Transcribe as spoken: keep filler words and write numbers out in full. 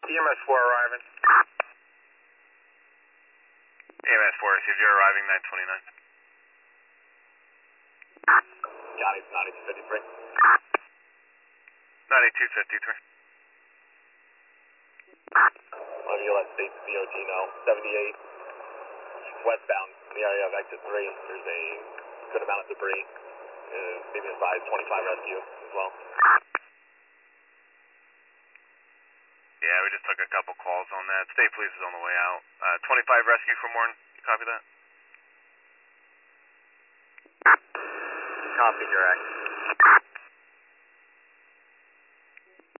E M S four arriving. E M S four, received, you're arriving nine twenty-nine. Got it, ninety-two fifty-three. ninety-two fifty-three. Let me let state D O T know. seventy-eight westbound in the area of exit three. There's a good amount of debris. Uh, maybe a size twenty-five rescue as well. Yeah, we just took a couple calls on that. State police is on the way out. Uh, twenty-five rescue for Morton. You copy that? Copy, direct.